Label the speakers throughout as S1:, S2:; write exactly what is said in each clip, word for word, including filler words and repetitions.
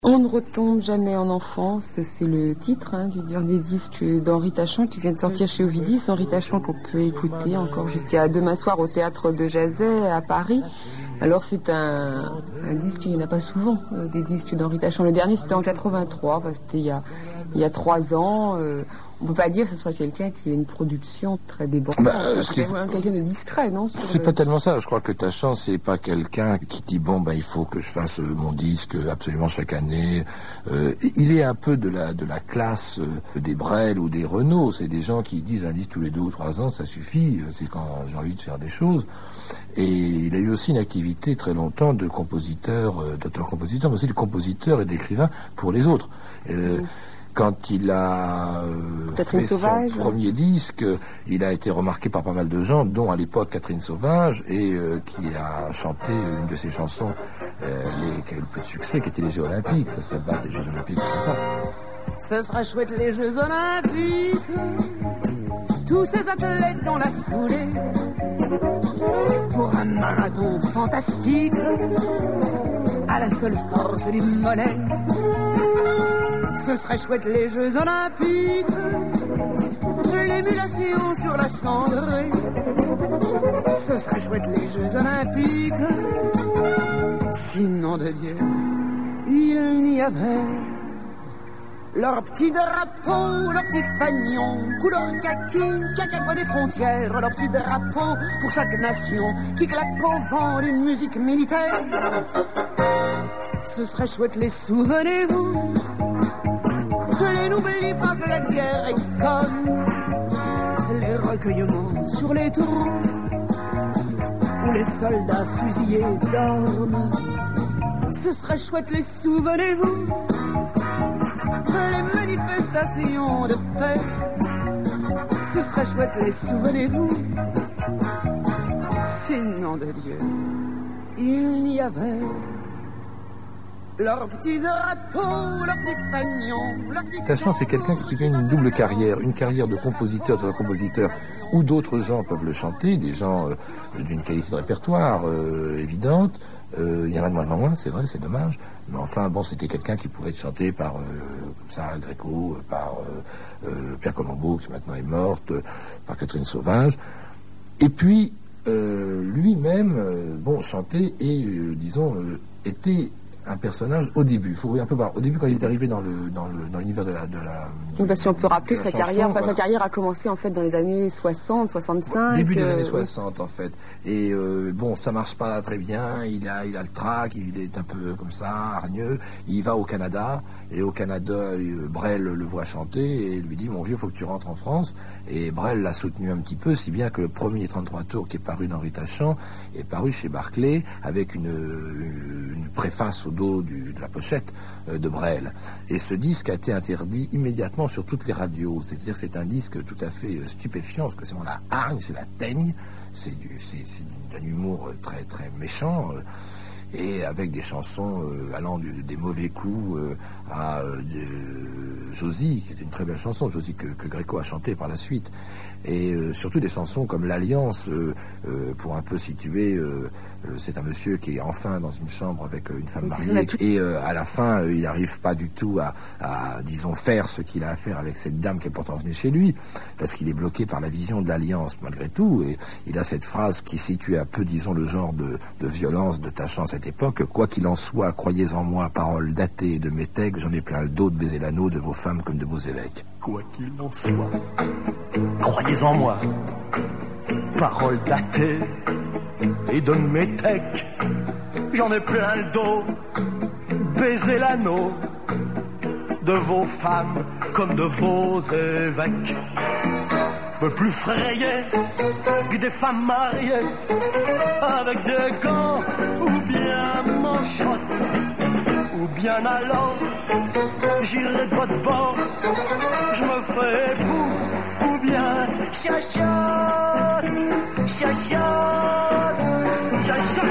S1: On ne retombe jamais en enfance, c'est le titre hein, du dernier disque d'Henri Tachant qui vient de sortir chez Ovidis. Henri Tachant qu'on peut écouter encore jusqu'à demain soir au Théâtre de Jazet à Paris. Alors c'est un, un disque, il n'y en a pas souvent, euh, des disques d'Henri Tachant. Le dernier c'était en quatre-vingt-trois, enfin, c'était il y a, il y a trois ans. Euh, on ne peut pas dire que ce soit quelqu'un qui a une production très débordante. Bah, c'est faut... quelqu'un de distrait, non?
S2: C'est le... pas tellement ça. Je crois que Tachant, c'est pas quelqu'un qui dit bon ben il faut que je fasse mon disque absolument chaque année. Euh, il est un peu de la de la classe des Brel ou des Renaud. C'est des gens qui disent un disque tous les deux ou trois ans, ça suffit. C'est quand j'ai envie de faire des choses. Et il a eu aussi une activité très longtemps de compositeur, d'auteur-compositeur, mais aussi de compositeur et d'écrivain pour les autres. Euh, mmh. Quand il a euh, fait
S1: Sauvage,
S2: son premier disque, il a été remarqué par pas mal de gens, dont à l'époque Catherine Sauvage, et euh, qui a chanté une de ses chansons euh, les, qui a eu le plus de succès, qui était les Jeux Olympiques. Ça serait pas des Jeux Olympiques comme
S3: ça. Ce sera chouette les Jeux Olympiques, tous ces athlètes dans la foulée, pour un marathon fantastique, à la seule force du mollet. Ce serait chouette les Jeux Olympiques, l'émulation sur la cendrée. Ce serait chouette les Jeux Olympiques, sinon de Dieu, il n'y avait leur petit drapeau, leur petit fanion, couleur kaki, cacabre des frontières, leur petit drapeau pour chaque nation, qui claque au vent d'une musique militaire. Ce serait chouette les souvenez-vous, les n'oublie pas que la guerre est comme les recueillements sur les tours où les soldats fusillés dorment. Ce serait chouette les souvenez-vous, les manifestations de paix. Ce serait chouette les souvenez-vous, sinon de Dieu il n'y avait leur petit drapeau, leur petit fanion, leur petit...
S2: Tachant, c'est quelqu'un qui fait une double carrière, une carrière de compositeur, de compositeur, où d'autres gens peuvent le chanter, des gens euh, d'une qualité de répertoire euh, évidente. Euh, il y en a de moins en moins, c'est vrai, c'est dommage. Mais enfin, bon, c'était quelqu'un qui pouvait être chanté par, euh, comme ça, Gréco, par euh, euh, Pierre Colombo, qui maintenant est morte, euh, par Catherine Sauvage. Et puis, euh, lui-même, euh, bon, chantait et, euh, disons, euh, était un personnage au début. Il faut un peu voir. Au début, quand il est arrivé dans le dans le dans l'univers de la de la.
S1: Donc, bah, si on peut rappeler sa
S2: chanson,
S1: carrière, enfin
S2: voilà.
S1: Sa carrière a commencé en fait dans les années soixante, soixante-cinq.
S2: Début des
S1: euh,
S2: années soixante en fait. Et euh, bon, ça marche pas très bien. Il a il a le trac. Il est un peu comme ça, hargneux. Il va au Canada et au Canada, euh, Brel le voit chanter et lui dit mon vieux, faut que tu rentres en France. Et Brel l'a soutenu un petit peu, si bien que le premier trente-trois tours qui est paru d'Henri Tachant est paru chez Barclay avec une une préface au dos du, de la pochette euh, de Brel. Et ce disque a été interdit immédiatement sur toutes les radios. C'est-à-dire que c'est un disque tout à fait euh, stupéfiant, parce que c'est la hargne, c'est la teigne, c'est du, c'est, c'est d'un humour très très méchant. Euh, et avec des chansons euh, allant du, des mauvais coups euh, à euh, de, Josie, qui était une très belle chanson, Josie que, que Gréco a chanté par la suite, et euh, surtout des chansons comme l'Alliance, euh, euh, pour un peu situer, euh, c'est un monsieur qui est enfin dans une chambre avec euh, une femme mariée, et euh, à la fin, euh, il n'arrive pas du tout à, à, disons, faire ce qu'il a à faire avec cette dame qui est pourtant venue chez lui, parce qu'il est bloqué par la vision de l'Alliance, malgré tout, et il a cette phrase qui situe un peu, disons, le genre de, de violence de Tachant à cette époque. Quoi qu'il en soit, croyez en moi, parole datée de métèques, j'en ai plein le dos de baiser l'anneau de vos femmes comme de vos évêques.
S4: Quoi qu'il en soit, croyez en moi, parole datée et de métèques, j'en ai plein le dos, baiser l'anneau de vos femmes comme de vos évêques. Je peux plus frayer que des femmes mariées avec des gants ou bien manchottes, ou bien alors j'irai de votre bord, je me ferai époux, ou bien chachotte, chachotte, chachotte.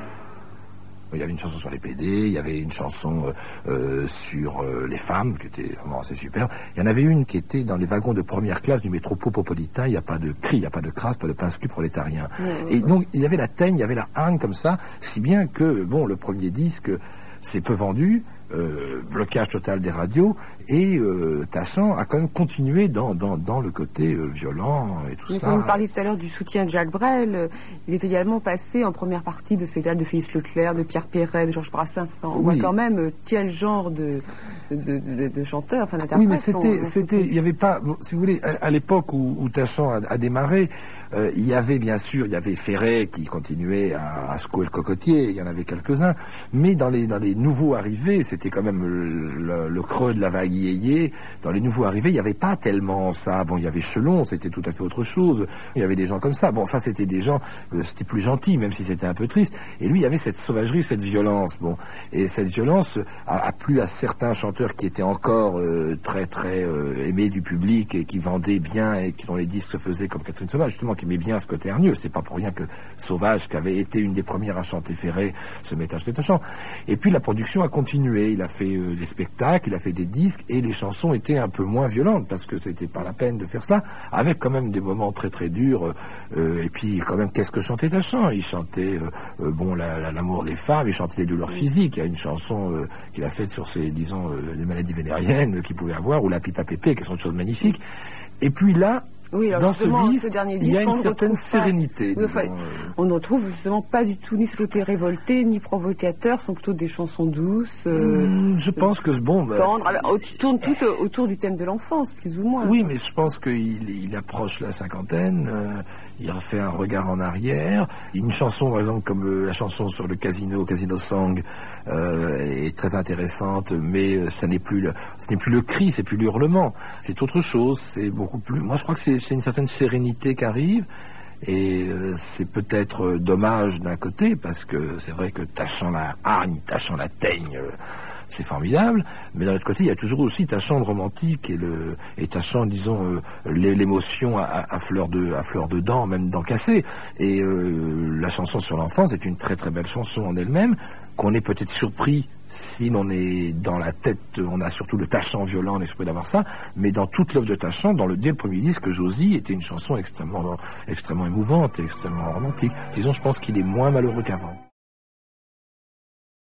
S2: Il y avait une chanson sur les P D, il y avait une chanson euh, sur euh, les femmes, qui était vraiment assez superbe. Il y en avait une qui était dans les wagons de première classe du métro popopolitain, il n'y a pas de cri, il n'y a pas de crasse, pas de pince-cul prolétarien. Mmh. Et donc, il y avait la teigne, il y avait la hargne comme ça, si bien que, bon, le premier disque, c'est peu vendu, euh, blocage total des radios, et euh, Tachant a quand même continué dans, dans, dans le côté euh, violent et tout
S1: Mais
S2: ça.
S1: quand vous parliez tout à l'heure du soutien de Jacques Brel, euh, il est également passé en première partie de spectacles de Félix Leclerc, de Pierre Perret, de Georges Brassens. Enfin, on
S2: Oui.
S1: voit quand même euh, quel genre de, de, de, de chanteur, enfin d'interprète.
S2: Oui, mais c'était,
S1: on- on
S2: c'était, il n'y avait pas, bon, si vous voulez, à, à l'époque où, où Tachant a, a démarré, euh, il y avait bien sûr, il y avait Ferret qui continuait à, à secouer le cocotier, il y en avait quelques-uns, mais dans les, dans les nouveaux arrivés, c'était quand même le, le, le creux de la vague yéyé. Dans les nouveaux arrivés, il n'y avait pas tellement ça. Bon, il y avait Chelon, c'était tout à fait autre chose. Il y avait des gens comme ça. Bon, ça, c'était des gens, euh, c'était plus gentil, même si c'était un peu triste. Et lui, il y avait cette sauvagerie, cette violence. Bon, et cette violence a, a plu à certains chanteurs qui étaient encore euh, très, très euh, aimés du public et qui vendaient bien et qui dont les disques se faisaient comme Catherine Sauvage, justement, qui aimait bien ce côté hargneux. C'est pas pour rien que Sauvage, qui avait été une des premières à chanter Ferré, se met à chanter Tachant. Et puis la production a continué. Il a fait euh, des spectacles, il a fait des disques, et les chansons étaient un peu moins violentes parce que c'était pas la peine de faire cela, avec quand même des moments très très durs. Euh, et puis quand même, qu'est-ce que chantait Tachant? Il chantait euh, euh, bon la, la, l'amour des femmes, il chantait les douleurs physiques. Il y a une chanson euh, qu'il a faite sur ces, disons, euh, les maladies vénériennes qu'il pouvait avoir, ou la pipa pépé, qui sont des choses magnifiques. Et puis là,
S1: Oui, alors
S2: dans ce
S1: justement,
S2: disque,
S1: ce dernier
S2: il y a
S1: disque, on
S2: une
S1: ne
S2: certaine
S1: retrouve pas-
S2: sérénité.
S1: Oui, enfin,
S2: disons, euh.
S1: on ne retrouve justement pas du tout ni ce côté révolté, ni provocateur, ce sont plutôt des chansons douces, euh,
S2: Hum, je pense que bon, bah,
S1: tendres,
S2: c'est-
S1: alors, qui tournent toutes euh, autour du thème de l'enfance, plus ou moins.
S2: oui, mais je pense qu'il il approche la cinquantaine, euh, il refait un regard en arrière. Une chanson, par exemple, comme euh, la chanson sur le casino, Casino Song, euh, est très intéressante, mais euh, ça n'est plus le, ce n'est plus le cri, c'est plus l'hurlement, c'est autre chose, c'est beaucoup plus. Moi, je crois que c'est c'est une certaine sérénité qui arrive. Et euh, c'est peut-être euh, dommage d'un côté, parce que c'est vrai que Tachant la hargne, Tachant la teigne, euh, c'est formidable, mais d'un autre côté, il y a toujours aussi Tachant le romantique et, le, et Tachant, disons, euh, l'é- l'émotion à, à, à fleur de, à fleur de dents, même dents cassées. Et euh, la chanson sur l'enfance est une très très belle chanson en elle-même, qu'on est peut-être surpris si l'on est dans la tête, on a surtout le Tachant violent, l'esprit d'avoir ça, mais dans toute l'œuvre de Tachant, dans le, dès le premier disque, Josie était une chanson extrêmement, extrêmement émouvante et extrêmement romantique. Disons, je pense qu'il est moins malheureux qu'avant.